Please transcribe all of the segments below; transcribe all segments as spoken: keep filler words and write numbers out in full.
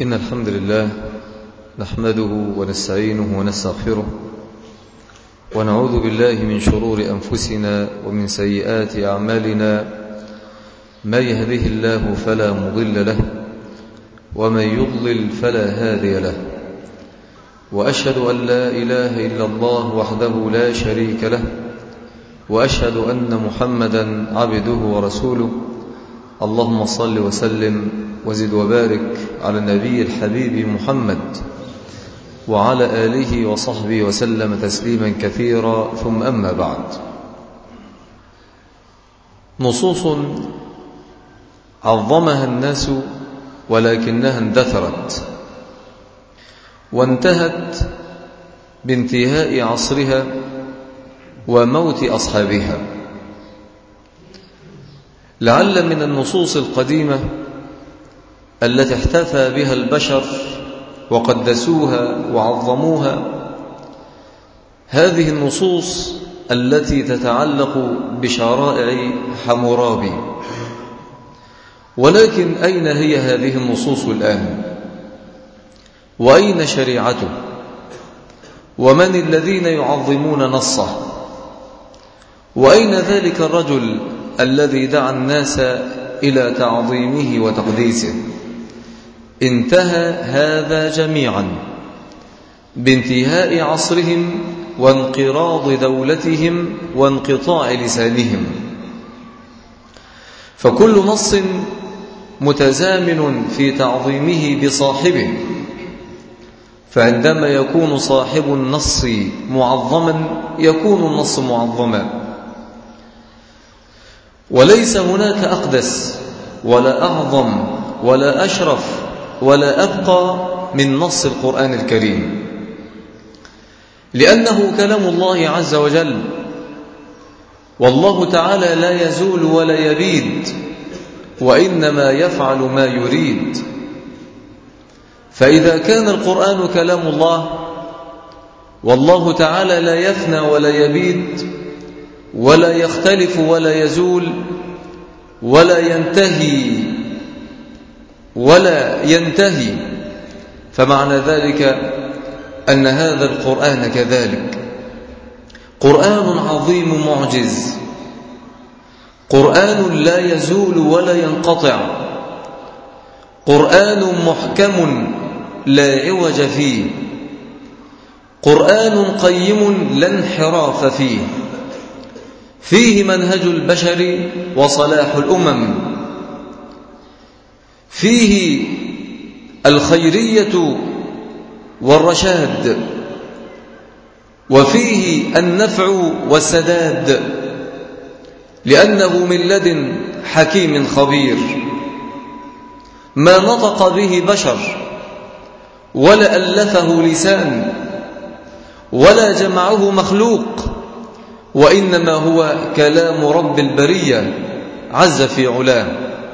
إن الحمد لله نحمده ونستعينه ونستغفره ونعوذ بالله من شرور أنفسنا ومن سيئات أعمالنا. ما يهده الله فلا مضل له ومن يضلل فلا هادي له، وأشهد أن لا إله إلا الله وحده لا شريك له، وأشهد أن محمدا عبده ورسوله. اللهم صل وسلم وزد وبارك على النبي الحبيب محمد وعلى آله وصحبه وسلم تسليما كثيرا، ثم أما بعد. نصوص عظمها الناس ولكنها اندثرت وانتهت بانتهاء عصرها وموت أصحابها. لعل من النصوص القديمة التي احتفى بها البشر وقدسوها وعظموها هذه النصوص التي تتعلق بشرائع حمورابي. ولكن أين هي هذه النصوص الآن؟ وأين شريعته؟ ومن الذين يعظمون نصه؟ وأين ذلك الرجل الذي دعا الناس إلى تعظيمه وتقديسه؟ انتهى هذا جميعا بانتهاء عصرهم وانقراض دولتهم وانقطاع لسانهم. فكل نص متزامن في تعظيمه بصاحبه، فعندما يكون صاحب النص معظما يكون النص معظما، وليس هناك أقدس ولا أعظم ولا أشرف ولا أبقى من نص القرآن الكريم، لأنه كلام الله عز وجل، والله تعالى لا يزول ولا يبيد، وإنما يفعل ما يريد. فإذا كان القرآن كلام الله والله تعالى لا يفنى ولا يبيد ولا يختلف ولا يزول ولا ينتهي ولا ينتهي، فمعنى ذلك أن هذا القرآن كذلك قرآن عظيم معجز، قرآن لا يزول ولا ينقطع، قرآن محكم لا عوج فيه، قرآن قيم لا انحراف فيه، فيه منهج البشر وصلاح الأمم، فيه الخيرية والرشاد، وفيه النفع والسداد، لأنه من لدن حكيم خبير. ما نطق به بشر ولا ألفه لسان ولا جمعه مخلوق، وإنما هو كلام رب البرية عز في علاه.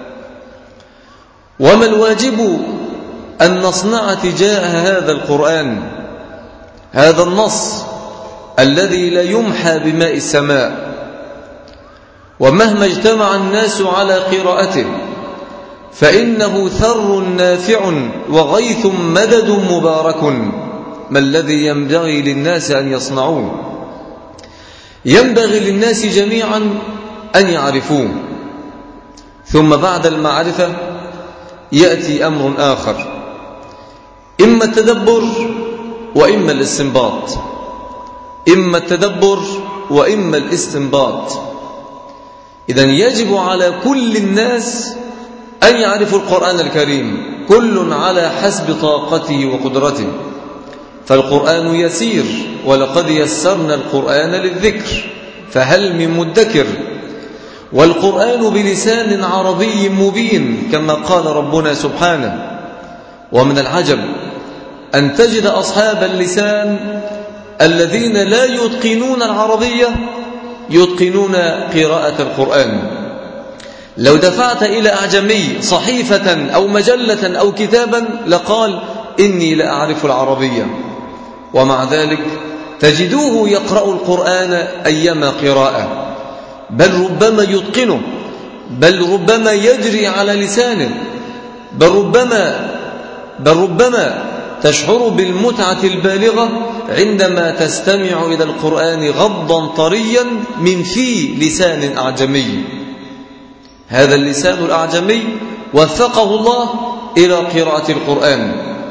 وما الواجب أن نصنع تجاه هذا القرآن، هذا النص الذي لا يمحى بماء السماء، ومهما اجتمع الناس على قراءته فإنه ثر نافع وغيث مدد مبارك. ما الذي ينبغي للناس أن يصنعوه؟ ينبغي للناس جميعا أن يعرفوه، ثم بعد المعرفة يأتي أمر آخر، إما التدبر وإما الاستنباط، إما التدبر وإما الاستنباط. إذن يجب على كل الناس أن يعرفوا القرآن الكريم، كل على حسب طاقته وقدرته، فالقرآن يسير، ولقد يسرنا القرآن للذكر فهل من مدكر، والقرآن بلسان عربي مبين كما قال ربنا سبحانه. ومن العجب أن تجد أصحاب اللسان الذين لا يتقنون العربية يتقنون قراءة القرآن. لو دفعت إلى أعجمي صحيفة أو مجلة أو كتابا لقال إني لا أعرف العربية، ومع ذلك تجدوه يقرأ القرآن أيما قراءة، بل ربما يتقنه، بل ربما يجري على لسانه، بل ربما بل ربما تشعر بالمتعة البالغة عندما تستمع إلى القرآن غضا طريا من في لسان أعجمي. هذا اللسان الأعجمي وفقه الله إلى قراءة القرآن.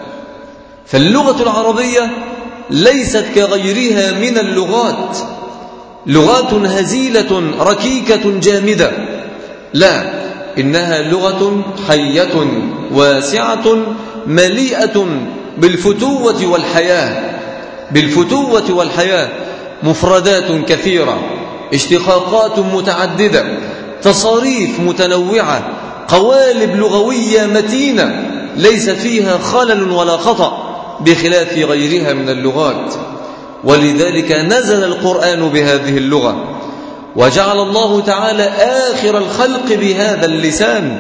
فاللغة العربية ليست كغيرها من اللغات لغات هزيلة ركيكة جامدة، لا، إنها لغة حية واسعة مليئة بالفتوة والحياة بالفتوة والحياة مفردات كثيرة، اشتقاقات متعددة، تصاريف متنوعة، قوالب لغوية متينة ليس فيها خلل ولا خطأ بخلاف غيرها من اللغات. ولذلك نزل القرآن بهذه اللغة، وجعل الله تعالى آخر الخلق بهذا اللسان،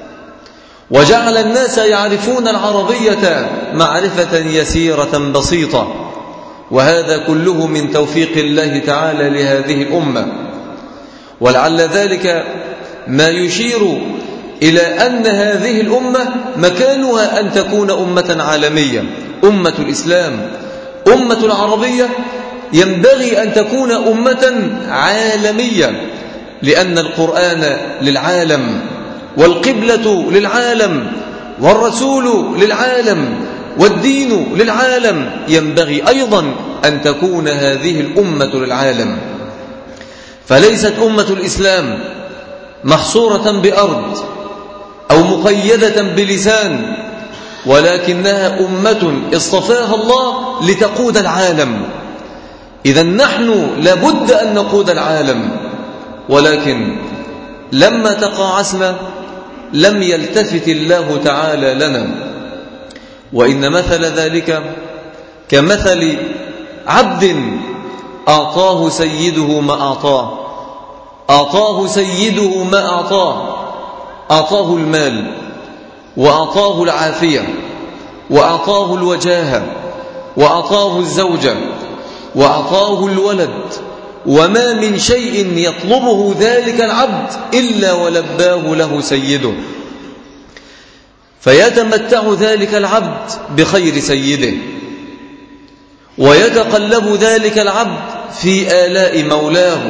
وجعل الناس يعرفون العربية معرفة يسيرة بسيطة، وهذا كله من توفيق الله تعالى لهذه الأمة. ولعل ذلك ما يشير إلى أن هذه الأمة مكانها أن تكون أمة عالمية. أمة الإسلام، أمة العربية ينبغي أن تكون أمة عالمية، لأن القرآن للعالم، والقبلة للعالم، والرسول للعالم، والدين للعالم. ينبغي أيضا أن تكون هذه الأمة للعالم. فليست أمة الإسلام محصورة بأرض أو مقيدة بلسان، ولكنها أمة اصطفاها الله لتقود العالم. إذا نحن لابد أن نقود العالم، ولكن لما تقاعسنا لم يلتفت الله تعالى لنا. وإن مثل ذلك كمثل عبد أعطاه سيده ما أعطاه أعطاه سيده ما أعطاه أعطاه المال، وأعطاه العافية، وأعطاه الوجاهة، وأعطاه الزوجة، وأعطاه الولد، وما من شيء يطلبه ذلك العبد إلا ولباه له سيده، فيتمتع ذلك العبد بخير سيده، ويتقلب ذلك العبد في آلاء مولاه،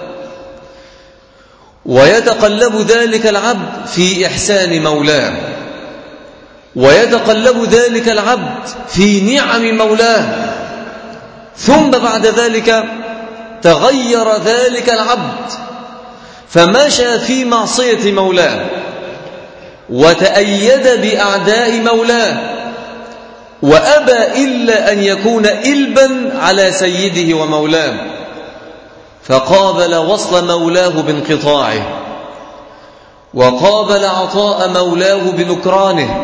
ويتقلب ذلك العبد في إحسان مولاه، ويتقلب ذلك العبد في نعم مولاه. ثم بعد ذلك تغير ذلك العبد فمشى في معصية مولاه، وتأيد بأعداء مولاه، وأبى إلا أن يكون إلبا على سيده ومولاه، فقابل وصل مولاه بانقطاعه، وقابل عطاء مولاه بنكرانه،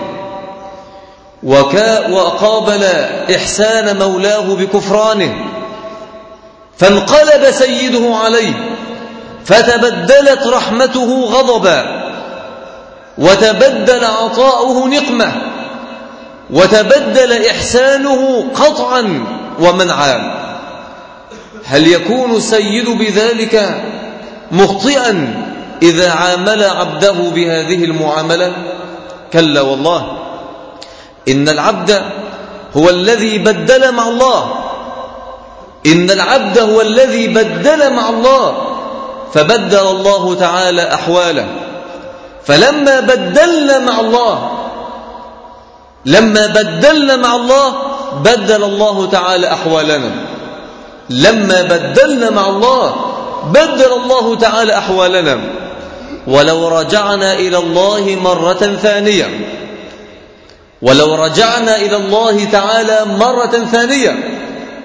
وقابل إحسان مولاه بكفرانه، فانقلب سيده عليه، فتبدلت رحمته غضبا، وتبدل عطاؤه نقمة، وتبدل إحسانه قطعا ومنعا. هل يكون السيد بذلك مخطئا إذا عامل عبده بهذه المعاملة؟ كلا والله، إن العبد هو الذي بدل مع الله إن العبد هو الذي بدل مع الله فبدل الله تعالى أحواله. فلما بدلنا مع الله لما بدلنا مع الله بدل الله تعالى أحوالنا لما بدلنا مع الله بدل الله تعالى أحوالنا. ولو رجعنا إلى الله مرة ثانية ولو رجعنا إلى الله تعالى مرة ثانية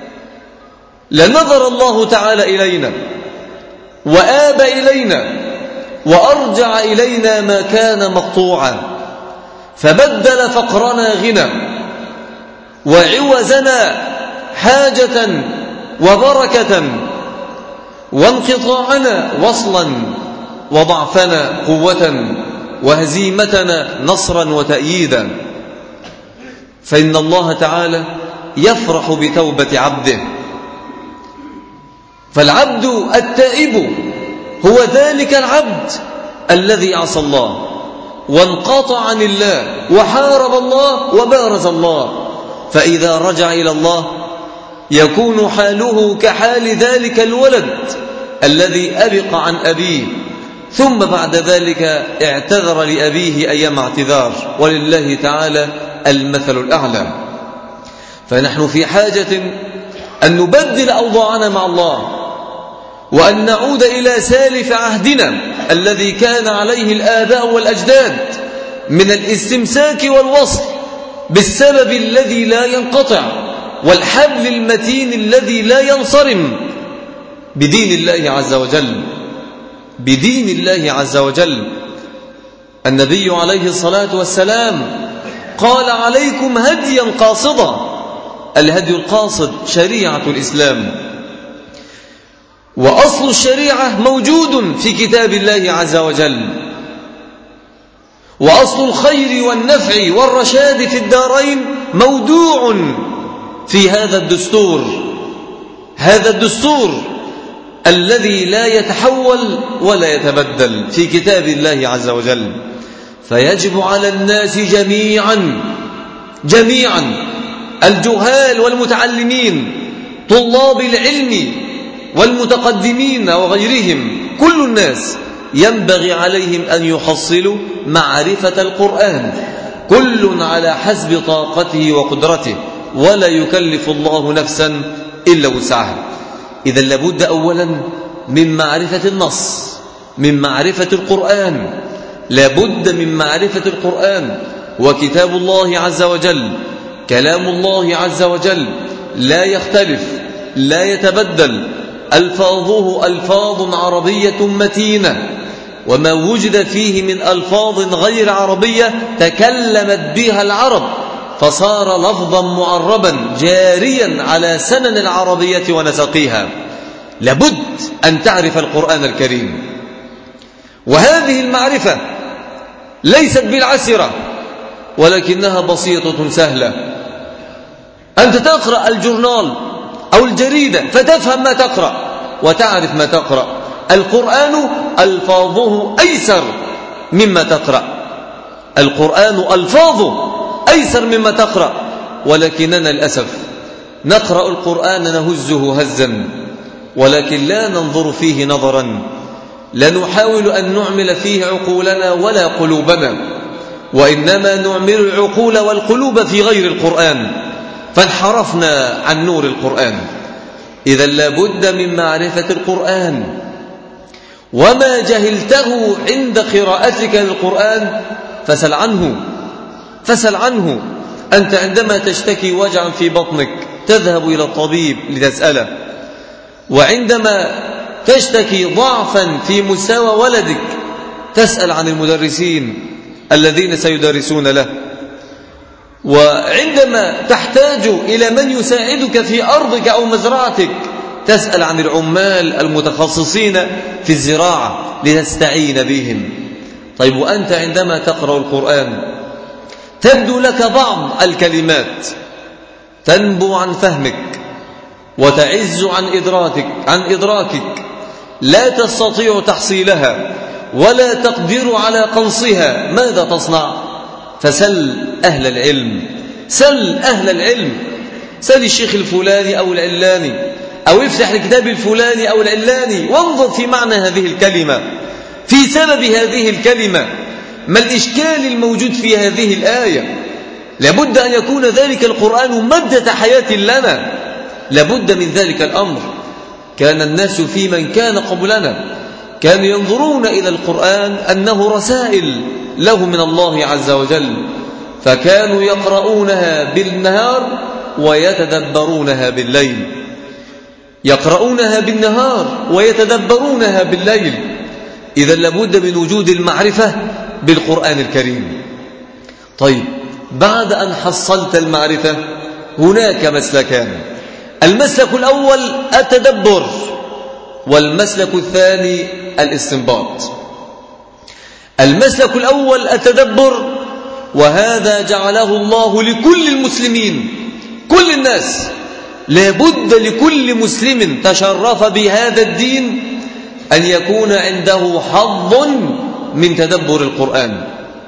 لنظر الله تعالى إلينا وآب إلينا وأرجع إلينا ما كان مقطوعا، فبدل فقرنا غنى، وعوزنا حاجة وبركة، وانقطاعنا وصلا، وضعفنا قوة، وهزيمتنا نصرا وتأييدا. فإن الله تعالى يفرح بتوبة عبده. فالعبد التائب هو ذلك العبد الذي عصى الله، وانقطع عن الله وحارب الله وبارز الله، فإذا رجع إلى الله يكون حاله كحال ذلك الولد الذي أبق عن أبيه ثم بعد ذلك اعتذر لأبيه أيام اعتذار، ولله تعالى المثل الأعلى. فنحن في حاجة أن نبدل أوضاعنا مع الله، وأن نعود إلى سالف عهدنا الذي كان عليه الآباء والأجداد من الاستمساك والوصل بالسبب الذي لا ينقطع والحبل المتين الذي لا ينصرم بدين الله عز وجل، بدين الله عز وجل. النبي عليه الصلاة والسلام قال: عليكم هديا قاصدا. الهدي القاصد شريعة الإسلام، وأصل الشريعة موجود في كتاب الله عز وجل، وأصل الخير والنفع والرشاد في الدارين مودوع في هذا الدستور، هذا الدستور الذي لا يتحول ولا يتبدل في كتاب الله عز وجل. فيجب على الناس جميعا جميعا الجهال والمتعلمين، طلاب العلم والمتقدمين وغيرهم، كل الناس ينبغي عليهم أن يحصلوا معرفة القرآن، كل على حسب طاقته وقدرته، ولا يكلف الله نفسا إلا وسعها. إذا لابد أولا من معرفة النص، من معرفة القرآن، لابد من معرفة القرآن. وكتاب الله عز وجل كلام الله عز وجل لا يختلف لا يتبدل، ألفاظه ألفاظ عربية متينة، وما وجد فيه من ألفاظ غير عربية تكلمت بها العرب فصار لفظا معربا جاريا على سنن العربية ونسقيها. لابد أن تعرف القرآن الكريم، وهذه المعرفة ليست بالعسرة ولكنها بسيطة سهلة. أنت تقرأ الجورنال أو الجريدة فتفهم ما تقرأ وتعرف ما تقرأ. القرآن ألفاظه أيسر مما تقرأ، القرآن ألفاظه أيسر مما تقرأ، ولكننا للأسف نقرأ القرآن نهزه هزا، ولكن لا ننظر فيه نظرا، لا نحاول أن نعمل فيه عقولنا ولا قلوبنا، وإنما نعمل العقول والقلوب في غير القرآن، فانحرفنا عن نور القرآن. إذا لابد من معرفة القرآن، وما جهلته عند قراءتك للقرآن فسل عنه، فسل عنه. أنت عندما تشتكي وجعا في بطنك تذهب إلى الطبيب لتسأله، وعندما تشتكي ضعفا في مستوى ولدك تسأل عن المدرسين الذين سيدرسون له، وعندما تحتاج إلى من يساعدك في أرضك أو مزرعتك تسأل عن العمال المتخصصين في الزراعة لتستعين بهم. طيب، وأنت عندما تقرأ القرآن تبدو لك بعض الكلمات تنبو عن فهمك وتعز عن إدراكك عن إدراكك لا تستطيع تحصيلها ولا تقدر على قنصها، ماذا تصنع؟ فسل أهل العلم، سل أهل العلم، سل الشيخ الفلاني أو العلاني، أو افتح الكتاب الفلاني أو العلاني وانظر في معنى هذه الكلمة، في سبب هذه الكلمة، ما الإشكال الموجود في هذه الآية. لابد أن يكون ذلك القرآن مادة حياة لنا، لابد من ذلك الأمر. كان الناس في من كان قبلنا كانوا ينظرون إلى القرآن أنه رسائل له من الله عز وجل، فكانوا يقرؤونها بالنهار ويتدبرونها بالليل، يقرؤونها بالنهار ويتدبرونها بالليل. إذا لابد من وجود المعرفة بالقرآن الكريم. طيب، بعد أن حصلت المعرفة هناك مسلكان، المسلك الأول التدبر، والمسلك الثاني الاستنباط. المسلك الأول التدبر، وهذا جعله الله لكل المسلمين، كل الناس، لابد لكل مسلم تشرف بهذا الدين أن يكون عنده حظ من تدبر القرآن.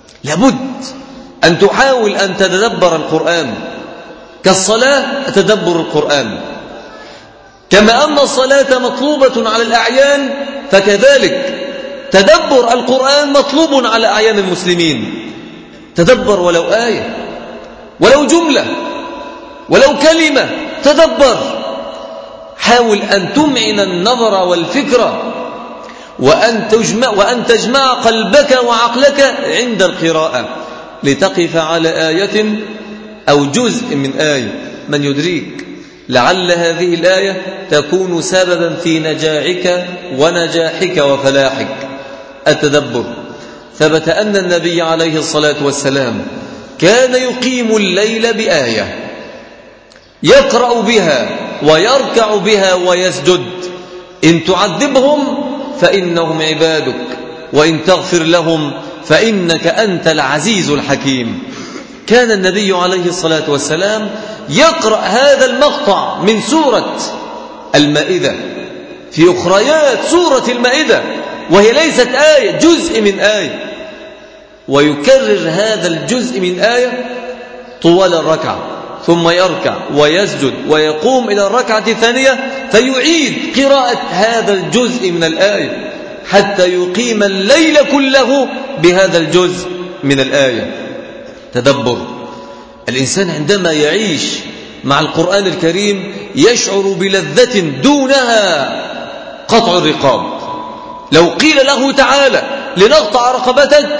لابد أن تحاول أن تتدبر القرآن، كالصلاة تدبر القرآن، كما أن الصلاة مطلوبة على الأعيان فكذلك تدبر القرآن مطلوب على أعيان المسلمين. تدبر ولو آية، ولو جملة، ولو كلمة، تدبر. حاول أن تمعن النظر والفكرة، وأن تجمع, وأن تجمع قلبك وعقلك عند القراءة لتقف على آية أو جزء من آية. من يدريك لعل هذه الآية تكون سببا في نجاحك ونجاحك وفلاحك. التدبر. ثبت أن النبي عليه الصلاة والسلام كان يقيم الليل بآية يقرأ بها ويركع بها ويسجد. إن تعذبهم فإنهم عبادك، وإن تغفر لهم فإنك أنت العزيز الحكيم. كان النبي عليه الصلاة والسلام يقرأ هذا المقطع من سورة المائدة في أخريات سورة المائدة، وهي ليست آية، جزء من آية، ويكرر هذا الجزء من آية طوال الركعة، ثم يركع ويسجد ويقوم إلى الركعة الثانية فيعيد قراءة هذا الجزء من الآية حتى يقيم الليل كله بهذا الجزء من الآية. تدبر. الإنسان عندما يعيش مع القرآن الكريم يشعر بلذة دونها قطع الرقاب. لو قيل له تعالى لنقطع رقبتك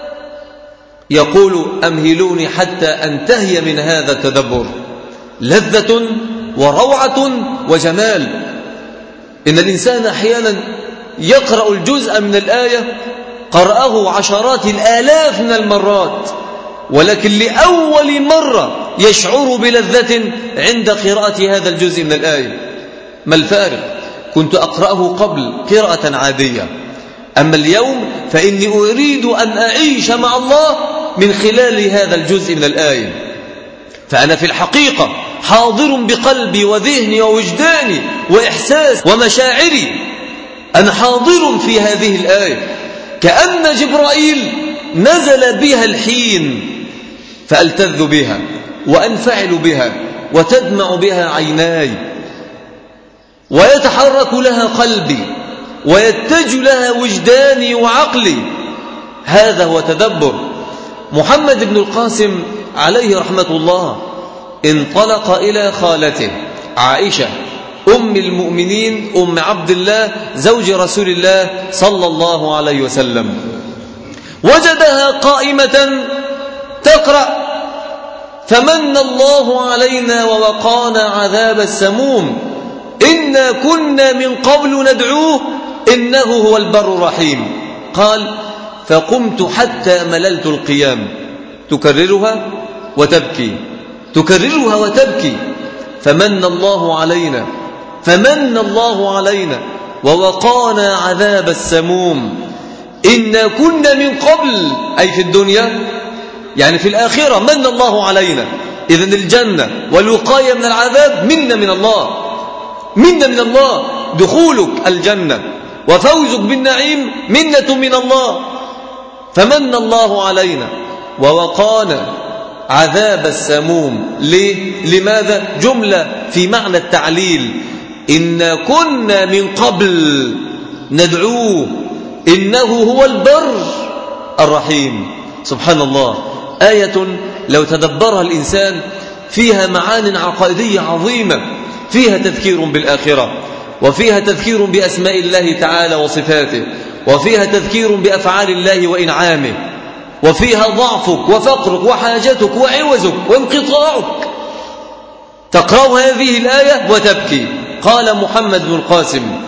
يقول أمهلوني حتى أنتهي من هذا التدبر. لذة وروعة وجمال. إن الإنسان أحيانا يقرأ الجزء من الآية قرأه عشرات الآلاف من المرات، ولكن لأول مرة يشعر بلذة عند قراءة هذا الجزء من الآية. ما الفارق؟ كنت أقرأه قبل قراءة عادية، أما اليوم فإني أريد أن أعيش مع الله من خلال هذا الجزء من الآية. فأنا في الحقيقة حاضر بقلبي وذهني ووجداني وإحساس ومشاعري، أنا حاضر في هذه الآية كأن جبرائيل نزل بها الحين، فألتذ بها وأنفعل بها وتدمع بها عيناي ويتحرك لها قلبي ويتج لها وجداني وعقلي. هذا هو تدبر. محمد بن القاسم عليه رحمة الله انطلق إلى خالته عائشة أم المؤمنين أم عبد الله زوج رسول الله صلى الله عليه وسلم، وجدها قائمة تقرأ فمن الله علينا ووقانا عذاب السموم إنا كنا من قبل ندعوه إنه هو البر الرحيم. قال فقمت حتى مللت القيام، تكررها وتبكي، تكررها وتبكي. فمن الله علينا فمن الله علينا ووقانا عذاب السموم إنا كنا من قبل، أي في الدنيا يعني في الآخرة من الله علينا. إذن الجنة والوقاية من العذاب منا من الله، منا من الله. دخولك الجنة وفوزك بالنعيم منة من الله. فمن الله علينا ووقانا عذاب السموم. ليه؟ لماذا؟ جملة في معنى التعليل. إنا كنا من قبل ندعوه إنه هو البر الرحيم. سبحان الله. آية لو تدبرها الإنسان فيها معان عقائدية عظيمة، فيها تذكير بالآخرة، وفيها تذكير بأسماء الله تعالى وصفاته، وفيها تذكير بأفعال الله وإنعامه، وفيها ضعفك وفقرك وحاجتك وعوزك وانقطاعك. تقرأ هذه الآية وتبكي. قال محمد بن القاسم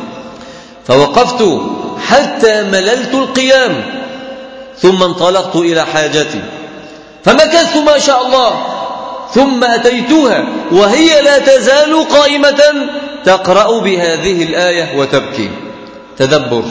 فوقفت حتى مللت القيام ثم انطلقت إلى حاجتي فمكثت ما شاء الله ثم أتيتها وهي لا تزال قائمة تقرأ بهذه الآية وتبكي. تدبر.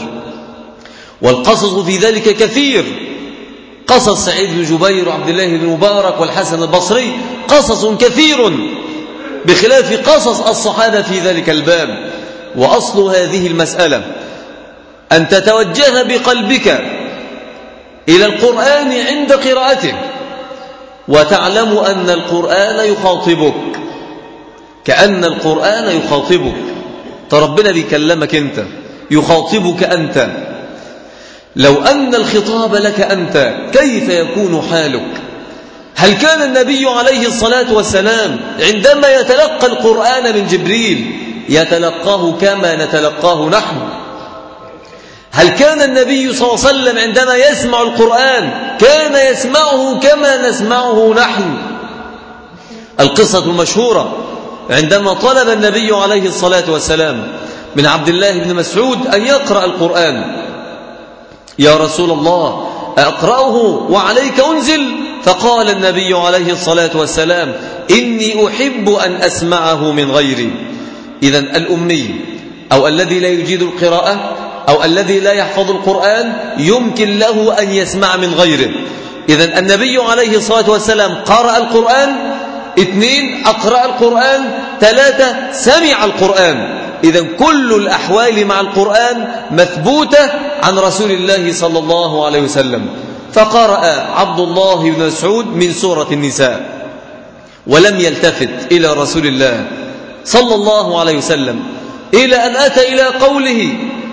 والقصص في ذلك كثير. قصص سعيد بن جبير وعبد الله بن مبارك والحسن البصري قصص كثير بخلاف قصص الصحابة في ذلك الباب. وأصل هذه المسألة أن تتوجه بقلبك إلى القرآن عند قراءته، وتعلم أن القرآن يخاطبك، كأن القرآن يخاطبك، فربنا بيكلمك أنت، يخاطبك أنت. لو أن الخطاب لك أنت كيف يكون حالك؟ هل كان النبي عليه الصلاة والسلام عندما يتلقى القرآن من جبريل يتلقاه كما نتلقاه نحن؟ هل كان النبي صلى الله عليه وسلم عندما يسمع القرآن كان يسمعه كما نسمعه نحن؟ القصة المشهورة عندما طلب النبي عليه الصلاة والسلام من عبد الله بن مسعود أن يقرأ القرآن: يا رسول الله أقرأه وعليك أنزل؟ فقال النبي عليه الصلاة والسلام: إني أحب أن أسمعه من غيري. إذن الأمي أو الذي لا يجيد القراءة أو الذي لا يحفظ القرآن يمكن له أن يسمع من غيره. إذن النبي عليه الصلاة والسلام قرأ القرآن، اثنين أقرأ القرآن، ثلاثة سمع القرآن. إذن كل الأحوال مع القرآن مثبوتة عن رسول الله صلى الله عليه وسلم. فقرأ عبد الله بن مسعود من سورة النساء ولم يلتفت إلى رسول الله صلى الله عليه وسلم إلى أن أتى إلى قوله: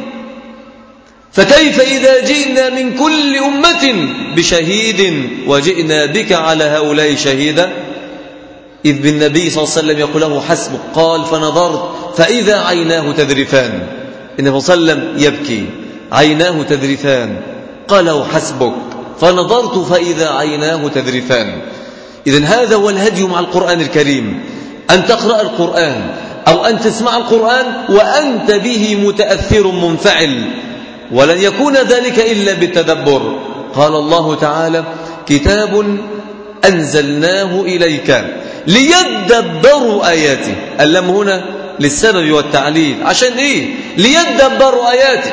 فكيف إذا جئنا من كل أمة بشهيد وجئنا بك على هؤلاء شهيدا؟ إذ بالنبي صلى الله عليه وسلم يقول له: حسبك. قال: فنظرت فإذا عيناه تذرفان. النبي صلى الله عليه وسلم يبكي، عيناه تذرفان. قال له: حسبك. فنظرت فإذا عيناه تذرفان. إذن هذا هو الهدي مع القرآن الكريم، أن تقرأ القرآن أو أن تسمع القرآن وأنت به متأثر منفعل، ولن يكون ذلك إلا بالتدبر. قال الله تعالى: كتاب أنزلناه إليك ليدبروا آياته. اللام هنا للسبب والتعليل. عشان إيه؟ ليدبروا آياته،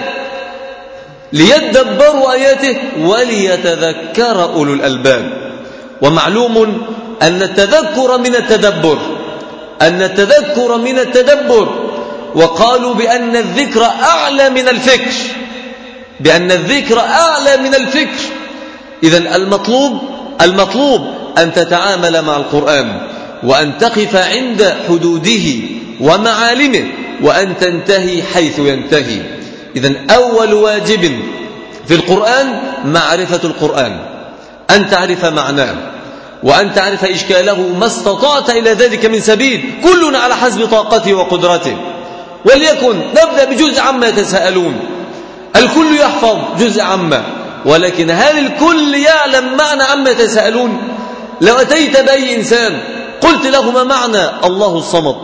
ليدبروا آياته وليتذكر أولو الألباب. ومعلوم أن التذكر من التدبر، أن التذكر من التدبر. وقالوا بأن الذكر أعلى من الفكر، بأن الذكر أعلى من الفكر. إذن المطلوب المطلوب أن تتعامل مع القرآن وأن تقف عند حدوده ومعالمه وأن تنتهي حيث ينتهي. إذن أول واجب في القرآن معرفة القرآن، أن تعرف معناه وأن تعرف إشكاله ما استطعت إلى ذلك من سبيل، كلنا على حسب طاقته وقدرته. وليكن نبدأ بجزء عما يتساءلون. الكل يحفظ جزء عما، ولكن هل الكل يعلم معنى عما يتساءلون؟ لو أتيت بأي إنسان قلت له: ما معنى الله الصمد؟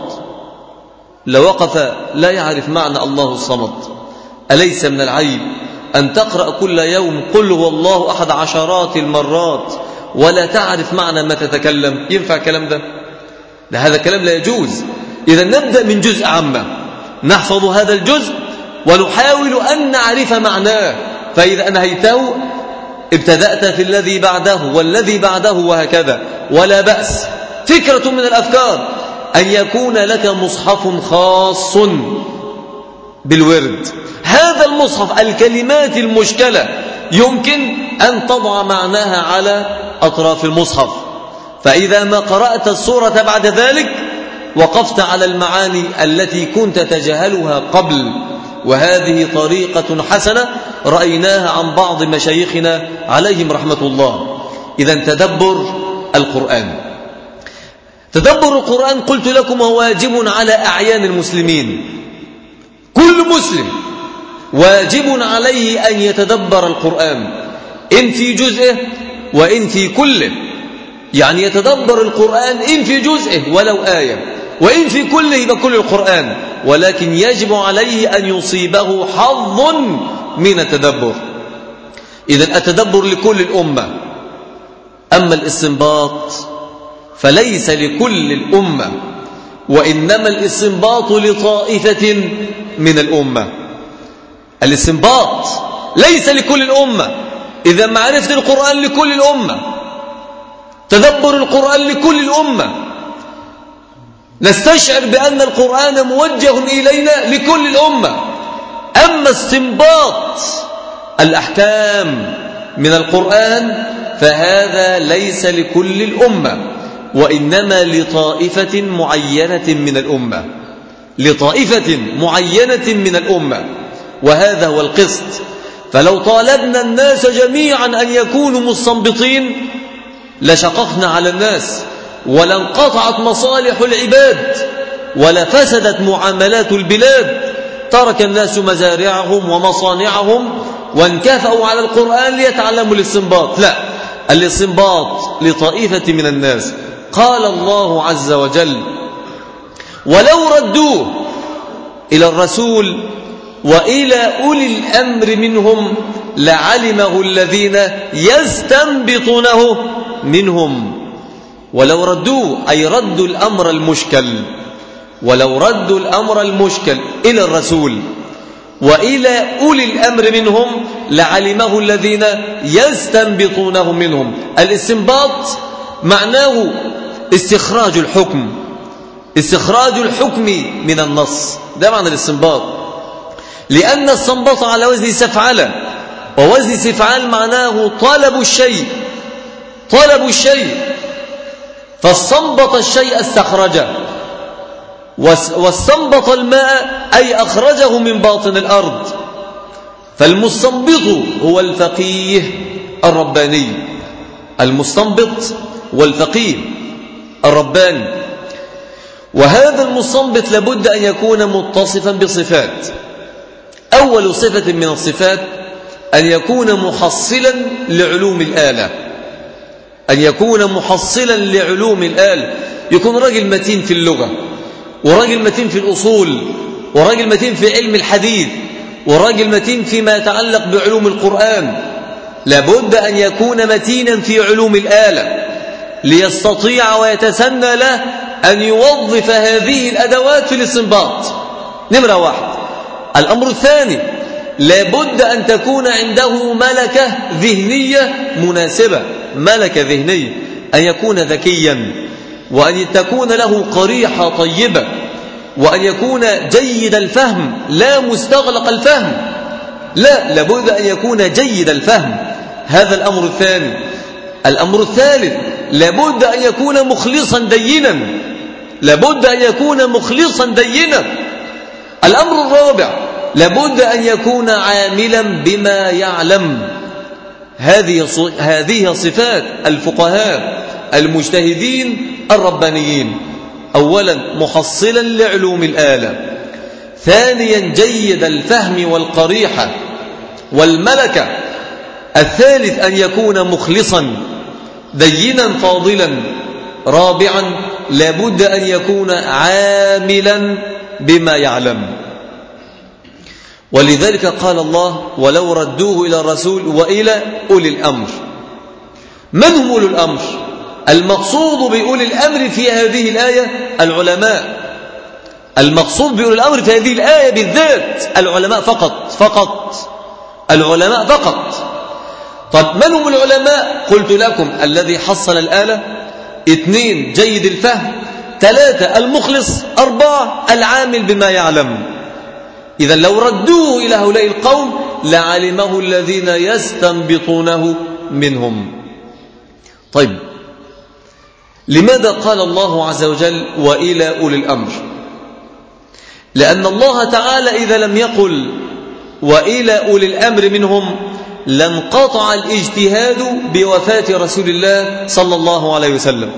لوقف لا يعرف معنى الله الصمد. أليس من العيب أن تقرأ كل يوم قل هو الله أحد عشرات المرات ولا تعرف معنى ما تتكلم؟ ينفع الكلام ده؟ لا، هذا الكلام لا يجوز. إذا نبدأ من جزء عامة، نحفظ هذا الجزء ونحاول أن نعرف معناه، فإذا أنهيته ابتدأت في الذي بعده والذي بعده وهكذا. ولا بأس، فكرة من الأفكار أن يكون لك مصحف خاص بالورد. هذا المصحف الكلمات المشكلة يمكن أن تضع معناها على أطراف المصحف، فإذا ما قرأت السورة بعد ذلك وقفت على المعاني التي كنت تجهلها قبل. وهذه طريقة حسنة رأيناها عن بعض مشايخنا عليهم رحمة الله. إذن تدبر القرآن، تدبر القرآن قلت لكم هو واجب على أعيان المسلمين. كل مسلم واجب عليه أن يتدبر القرآن، إن في جزئه وإن في كله. يعني يتدبر القرآن إن في جزئه ولو آية، وإن في كله بكل القرآن، ولكن يجب عليه أن يصيبه حظ من التدبر. إذن التدبر لكل الأمة، أما الاستنباط فليس لكل الأمة، وإنما الاستنباط لطائفة من الأمة. الاستنباط ليس لكل الأمة. إذا معرفة القرآن لكل الأمة، تدبر القرآن لكل الأمة، نستشعر بأن القرآن موجه إلينا لكل الأمة. أما استنباط الأحكام من القرآن فهذا ليس لكل الأمة، وإنما لطائفة معينة من الأمة، لطائفة معينة من الأمة، وهذا هو القسط. فلو طالبنا الناس جميعا أن يكونوا مستنبطين لشققنا على الناس، ولانقطعت مصالح العباد، ولفسدت معاملات البلاد. ترك الناس مزارعهم ومصانعهم وانكفأوا على القرآن ليتعلموا الاستنباط. لا، الاستنباط لطائفة من الناس. قال الله عز وجل: ولو ردوه إلى الرسول وإلى أولي الأمر منهم لعلمه الذين يستنبطونه منهم. ولو ردوه أي ردوا الأمر المشكل، ولو ردوا الأمر المشكل إلى الرسول وإلى أولي الأمر منهم لعلمه الذين يستنبطونه منهم. الاستنباط معناه استخراج الحكم، استخراج الحكم من النص، ده معنى الاستنباط. لأن السنبط على وزن سفعل، ووزن سفعال معناه طلب الشيء، طلب الشيء. فاستنبط الشيء استخرجه، واستنبط الماء أي أخرجه من باطن الأرض. فالمستنبط هو الفقيه الرباني، المستنبط والفقيه الرباني. وهذا المستنبط لابد أن يكون متصفا بصفات. أول صفة من الصفات أن يكون محصلا لعلوم الآلة، أن يكون محصلا لعلوم الآلة، يكون راجل متين في اللغة، وراجل متين في الأصول، وراجل متين في علم الحديث، وراجل متين فيما يتعلق بعلوم القرآن. لابد أن يكون متينا في علوم الآلة ليستطيع ويتسنى له أن يوظف هذه الأدوات في الاستنباط. نمرة واحد. الأمر الثاني، لابد أن تكون عنده ملكة ذهنية مناسبة، ملكة ذهنية، أن يكون ذكيا، وأن تكون له قريحة طيبة، وأن يكون جيد الفهم لا مستغلق الفهم، لا، لابد أن يكون جيد الفهم. هذا الأمر الثاني. الأمر الثالث، لابد أن يكون مخلصا دينا، لابد أن يكون مخلصا دينا. الأمر الرابع، لابد أن يكون عاملا بما يعلم. هذه هذه صفات الفقهاء المجتهدين الربانيين. أولا محصلا لعلوم الآلة، ثانيا جيد الفهم والقريحة والملكة، الثالث أن يكون مخلصا دينا فاضلا، رابعا لابد أن يكون عاملا بما يعلم. ولذلك قال الله: ولو ردوه إلى الرسول وإلى أولي الأمر. من هم أولي الأمر؟ المقصود بأولي الأمر في هذه الآية العلماء، المقصود بأولي الأمر في هذه الآية بالذات العلماء فقط، فقط العلماء فقط. طب من هم العلماء؟ قلت لكم: الذي حصل الآلة، اثنين جيد الفهم، ثلاثة المخلص، أربعة العامل بما يعلم. إذا لو ردوه إلى هؤلاء القوم لعلمه الذين يستنبطونه منهم. طيب، لماذا قال الله عز وجل وإلى أولي الأمر؟ لأن الله تعالى إذا لم يقل وإلى أولي الأمر منهم لانقطع الاجتهاد بوفاة رسول الله صلى الله عليه وسلم.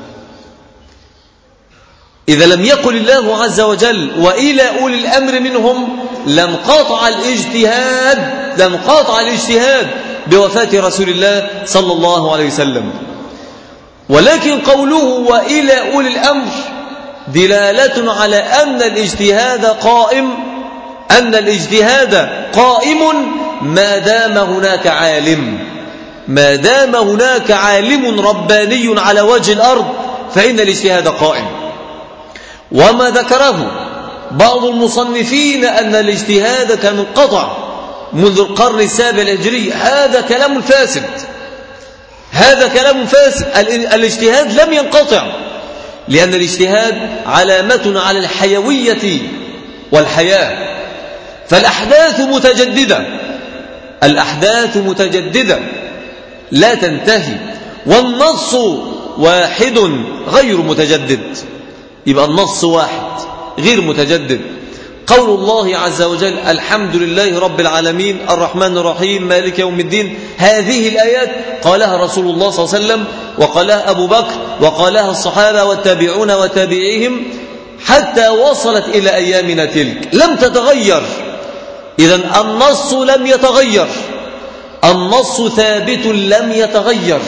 إذا لم يقل الله عز وجل وإلى أولي الأمر منهم لانقطع الاجتهاد، لانقطع الاجتهاد بوفاة رسول الله صلى الله عليه وسلم. ولكن قوله وإلى أولي الأمر دلالة على أن الاجتهاد قائم، أن الاجتهاد قائم ما دام هناك عالم، ما دام هناك عالم رباني على وجه الأرض فإن الاجتهاد قائم. وما ذكره بعض المصنفين أن الاجتهاد كان انقطع منذ القرن السابع الهجري، هذا كلام فاسد، هذا كلام فاسد. الاجتهاد لم ينقطع، لأن الاجتهاد علامة على الحيوية والحياة. فالأحداث متجددة، الأحداث متجددة، لا تنتهي، والنص واحد غير متجدد. يبقى النص واحد غير متجدد. قول الله عز وجل الحمد لله رب العالمين الرحمن الرحيم مالك يوم الدين، هذه الآيات قالها رسول الله صلى الله عليه وسلم، وقالها أبو بكر، وقالها الصحابة والتابعون وتابعيهم حتى وصلت إلى أيامنا تلك، لم تتغير. إذن النص لم يتغير، النص ثابت لم يتغير.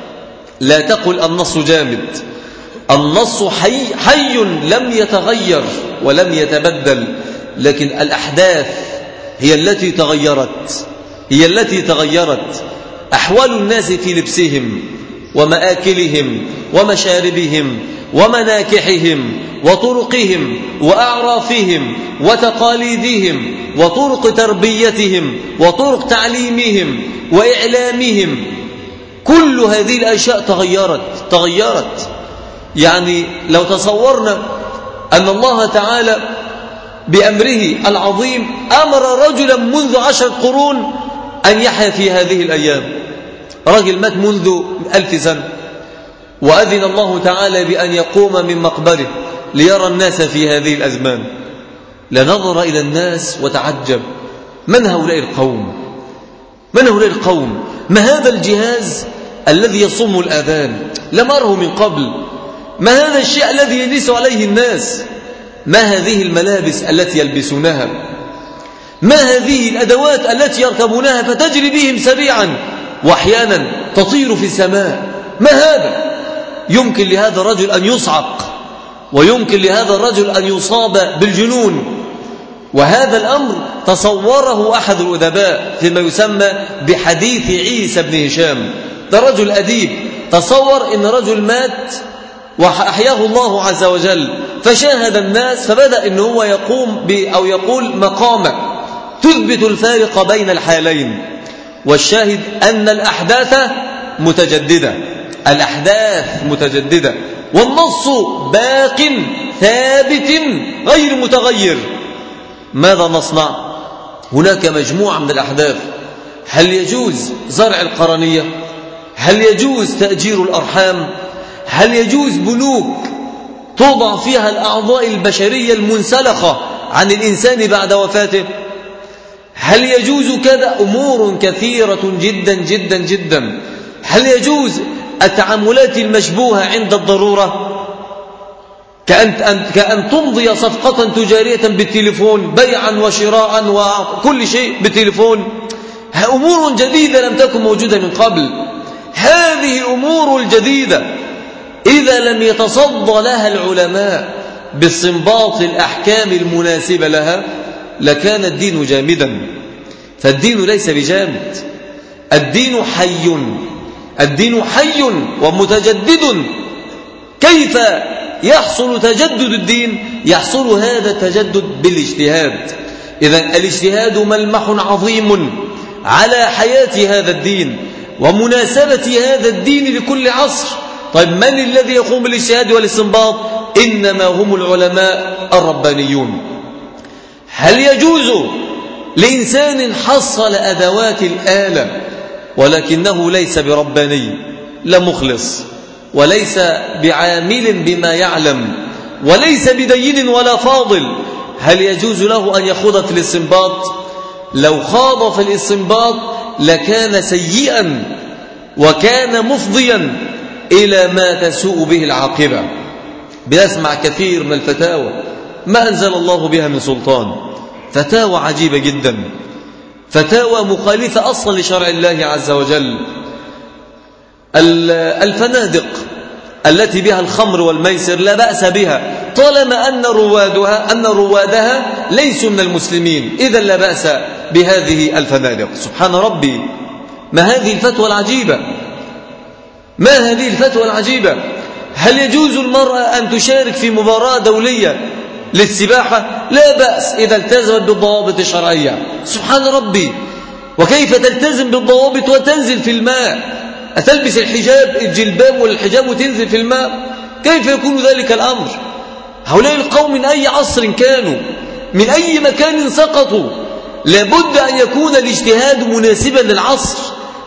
لا تقل النص جامد، النص حي, حي لم يتغير ولم يتبدل، لكن الأحداث هي التي تغيرت، هي التي تغيرت. أحوال الناس في لبسهم ومآكلهم ومشاربهم ومناكحهم وطرقهم وأعرافهم وتقاليدهم وطرق تربيتهم وطرق تعليمهم وإعلامهم، كل هذه الأشياء تغيرت تغيرت. يعني لو تصورنا أن الله تعالى بأمره العظيم أمر رجلا منذ عشر قرون أن يحيا في هذه الأيام، رجل مات منذ ألف سنة وأذن الله تعالى بأن يقوم من مقبره ليرى الناس في هذه الأزمان، لنظر إلى الناس وتعجب، من هؤلاء القوم؟ من هؤلاء القوم؟ ما هذا الجهاز الذي يصم الآذان؟ لم أره من قبل. ما هذا الشيء الذي يجلس عليه الناس؟ ما هذه الملابس التي يلبسونها؟ ما هذه الأدوات التي يركبونها فتجري بهم سريعا وأحيانا تطير في السماء؟ ما هذا؟ يمكن لهذا الرجل أن يصعق، ويمكن لهذا الرجل أن يصاب بالجنون. وهذا الأمر تصوره أحد الأدباء فيما يسمى بحديث عيسى بن هشام. ده رجل أديب تصور إن رجل مات وأحياه الله عز وجل، فشاهد الناس فبدأ إن هو يقوم ب أو يقول مقامة تثبت الفارق بين الحالين. والشاهد أن الأحداث متجددة، الأحداث متجددة، والنص باق ثابت غير متغير. ماذا نصنع؟ هناك مجموعة من الأحداث. هل يجوز زرع القرنية؟ هل يجوز تأجير الأرحام؟ هل يجوز بنوك توضع فيها الأعضاء البشرية المنسلخة عن الإنسان بعد وفاته؟ هل يجوز كذا؟ أمور كثيرة جدا جدا جدا. هل يجوز التعاملات المشبوهة عند الضرورة؟ كأن, كأن تمضي صفقة تجارية بالتليفون، بيعا وشراء وكل شيء بالتليفون. أمور جديدة لم تكن موجودة من قبل. هذه الأمور الجديدة إذا لم يتصدى لها العلماء باستنباط الأحكام المناسبة لها لكان الدين جامدا. فالدين ليس بجامد، الدين حي، الدين حي ومتجدد. كيف يحصل تجدد الدين؟ يحصل هذا التجدد بالاجتهاد. إذن الاجتهاد ملمح عظيم على حياة هذا الدين ومناسبة هذا الدين لكل عصر. طيب من الذي يقوم بالاجتهاد والاستنباط؟ إنما هم العلماء الربانيون. هل يجوز لإنسان حصل أدوات الآلة ولكنه ليس برباني، لا مخلص، وليس بعامل بما يعلم، وليس بدين ولا فاضل، هل يجوز له أن يخوض في الاستنباط؟ لو خاض في الاستنباط لكان سيئا وكان مفضيا إلى ما تسوء به العاقبة. بنسمع كثير من الفتاوى ما أنزل الله بها من سلطان، فتاوى عجيبة جدا، فتاوى مخالفة أصلا لشرع الله عز وجل. الفنادق التي بها الخمر والميسر لا بأس بها طالما أن روادها أن روادها ليسوا من المسلمين، إذا لا بأس بهذه الفنادق. سبحان ربي، ما هذه الفتوى العجيبة؟ ما هذه الفتوى العجيبة؟ هل يجوز المرأة أن تشارك في مباراة دولية للسباحة؟ لا بأس إذا التزمت بالضوابط الشرعية. سبحان ربي، وكيف تلتزم بالضوابط وتنزل في الماء؟ أتلبس الحجاب الجلباب والحجاب وتنزل في الماء؟ كيف يكون ذلك الأمر؟ هؤلاء القوم من أي عصر كانوا، من أي مكان سقطوا، لابد أن يكون الاجتهاد مناسبا للعصر.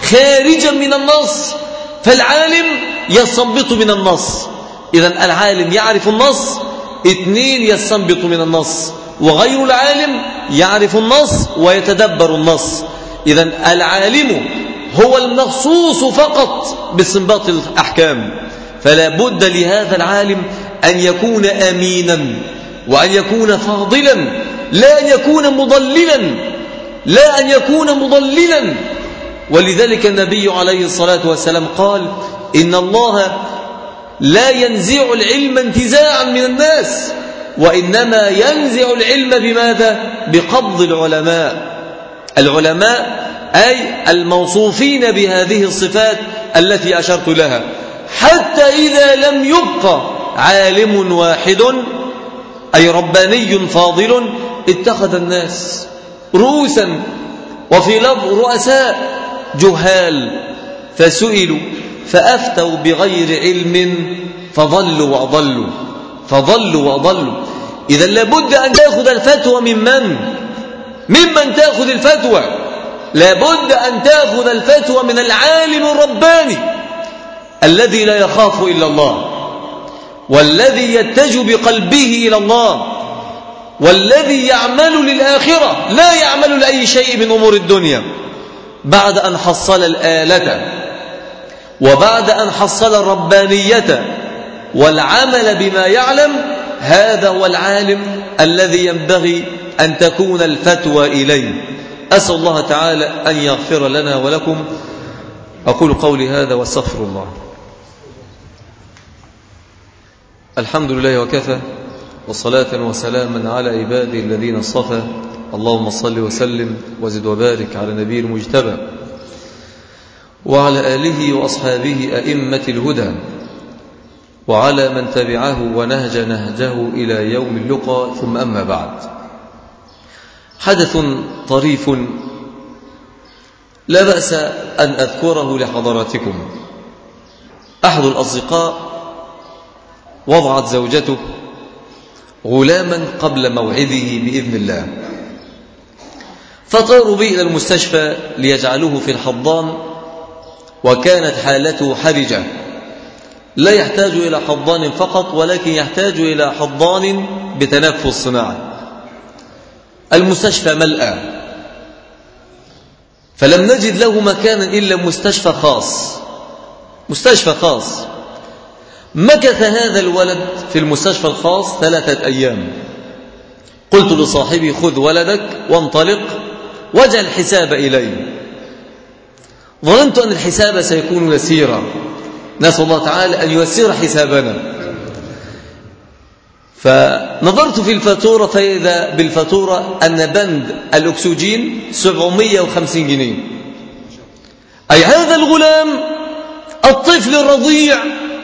خارجا من النص، فالعالم يستنبط من النص. إذن العالم يعرف النص، اثنين يستنبط من النص، وغير العالم يعرف النص ويتدبر النص. إذن العالم هو المخصوص فقط باستنباط الأحكام، فلا بد لهذا العالم أن يكون أمينا، وأن يكون فاضلا، لا أن يكون مضللا، لا أن يكون مضللا. ولذلك النبي عليه الصلاة والسلام قال: إن الله لا ينزع العلم انتزاعا من الناس، وإنما ينزع العلم بماذا؟ بقبض العلماء. العلماء أي الموصوفين بهذه الصفات التي أشرت لها، حتى إذا لم يبق عالم واحد أي رباني فاضل اتخذ الناس رؤوسا، وفي لفظ رؤساء جهال، فسئلوا فأفتوا بغير علم فضلوا وأضلوا فضلوا وأضلوا. إذا لابد أن تأخذ الفتوى ممن ممن تأخذ الفتوى لابد أن تأخذ الفتوى من العالم الرباني الذي لا يخاف إلا الله، والذي يتجه بقلبه إلى الله، والذي يعمل للآخرة لا يعمل لأي شيء من أمور الدنيا. بعد أن حصل الآلة، وبعد أن حصل الربانية والعمل بما يعلم، هذا هو العالم الذي ينبغي أن تكون الفتوى إليه. أسأل الله تعالى أن يغفر لنا ولكم. أقول قولي هذا واستغفر الله. الحمد لله وكفى، وصلاة وسلاما على عباده الذين اصطفى. اللهم صل وسلم وزد وبارك على نبي المجتبى وعلى آله وأصحابه أئمة الهدى، وعلى من تبعه ونهج نهجه إلى يوم اللقاء. ثم أما بعد، حدث طريف لا بأس أن أذكره لحضراتكم. أحد الأصدقاء وضعت زوجته غلاما قبل موعده بإذن الله، فطاروا به إلى المستشفى ليجعلوه في الحضان، وكانت حالته حرجة، لا يحتاج إلى حضان فقط، ولكن يحتاج إلى حضان بتنفس صناعي. المستشفى ملأى، فلم نجد له مكانا إلا مستشفى خاص مستشفى خاص مكث هذا الولد في المستشفى الخاص ثلاثة أيام. قلت لصاحبي: خذ ولدك وانطلق واجعل الحساب إلي. ظننت أن الحساب سيكون يسيرا، نسأل الله تعالى أن ييسر حسابنا. فنظرت في الفاتورة فإذا بالفاتورة أن بند الأكسجين سبعمائة وخمسين جنيه. أي هذا الغلام الطفل الرضيع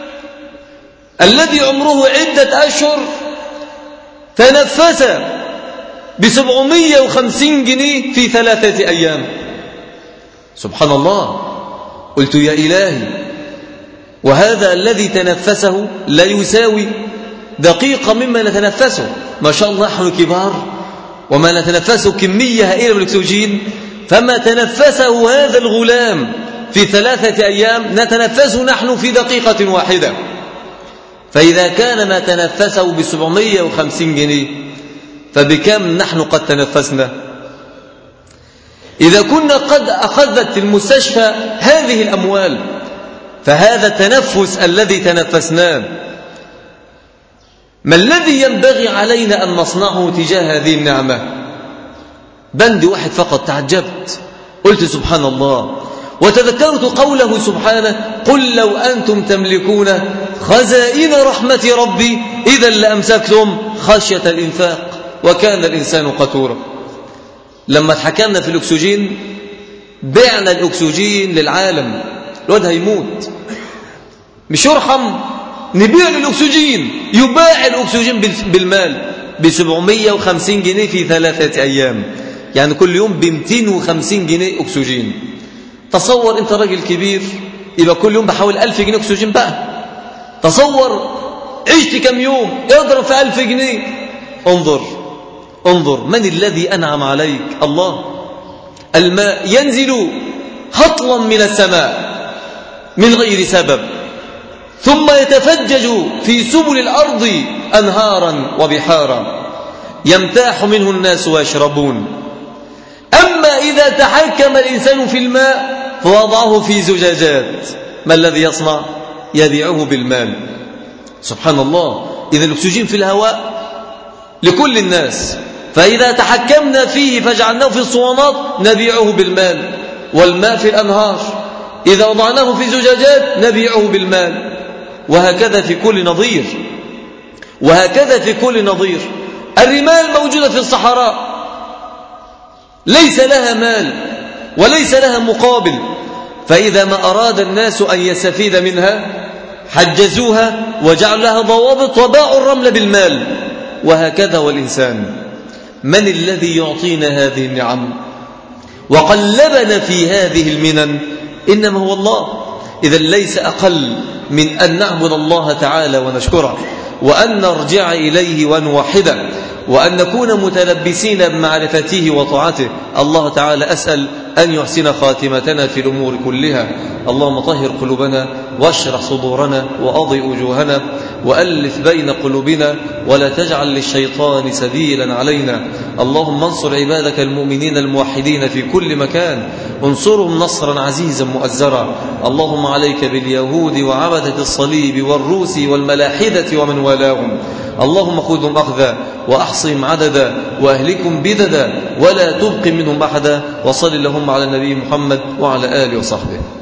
الذي عمره عدة أشهر تنفس بسبعمائة وخمسين جنيه في ثلاثة أيام. سبحان الله. قلت: يا إلهي، وهذا الذي تنفسه لا يساوي دقيقة مما نتنفسه. ما شاء الله نحن كبار وما نتنفسه كمية هائلة من الأكسجين، فما تنفسه هذا الغلام في ثلاثة أيام نتنفسه نحن في دقيقة واحدة. فإذا كان ما تنفسه بسبعمائة وخمسين جنيه، فبكم نحن قد تنفسنا؟ إذا كنا قد أخذت المستشفى هذه الأموال، فهذا التنفس الذي تنفسناه ما الذي ينبغي علينا أن نصنعه تجاه هذه النعمة؟ بند واحد فقط. تعجبت، قلت: سبحان الله. وتذكرت قوله سبحانه: قل لو أنتم تملكون خزائن رحمة ربي إذا لأمسكتم خشية الإنفاق وكان الإنسان قتورا. لما اتحكمنا في الأكسجين بعنا الأكسجين للعالم، الواد هيموت مش يرحم، نبيع الأكسجين، يباع الأكسجين بالمال بسبعمائة وخمسين جنيه في ثلاثة أيام، يعني كل يوم بمئتين وخمسين جنيه أكسجين. تصور أنت راجل كبير يبقى كل يوم بحاول ألف جنيه أكسجين بقى. تصور عشت كم يوم اضرب في ألف جنيه. انظر انظر من الذي أنعم عليك؟ الله. الماء ينزل هطلا من السماء من غير سبب، ثم يتفجج في سبل الأرض أنهارا وبحارا يمتاح منه الناس ويشربون. أما إذا تحكم الإنسان في الماء فوضعه في زجاجات، ما الذي يصنع؟ يبيعه بالمال. سبحان الله، إذا الأكسجين في الهواء لكل الناس، فإذا تحكمنا فيه فجعلناه في الصوانات نبيعه بالمال. والماء في الأنهار إذا وضعناه في زجاجات نبيعه بالمال. وهكذا في كل نظير، وهكذا في كل نظير. الرمال موجودة في الصحراء ليس لها مال وليس لها مقابل، فإذا ما أراد الناس أن يستفيد منها حجزوها وجعلوا لها ضوابط وباعوا الرمل بالمال. وهكذا والإنسان، من الذي يعطينا هذه النعم وقلبنا في هذه المنن؟ إنما هو الله. إذا ليس أقل من أن نعبد الله تعالى ونشكره، وأن نرجع إليه ونوحده، وأن نكون متلبسين بمعرفته وطاعته. الله تعالى أسأل أن يحسن خاتمتنا في الأمور كلها. اللهم طهر قلوبنا واشرح صدورنا وأضئ وجوهنا وألف بين قلوبنا، ولا تجعل للشيطان سبيلا علينا. اللهم انصر عبادك المؤمنين الموحدين في كل مكان، انصرهم نصرا عزيزا مؤزرا. اللهم عليك باليهود وعبدة الصليب والروس والملاحدة ومن والاهم. اللهم خذهم أخذا وأحصهم عددا وأهلكم بددا ولا تبق منهم أحدا. وصل اللهم على النبي محمد وعلى آله وصحبه.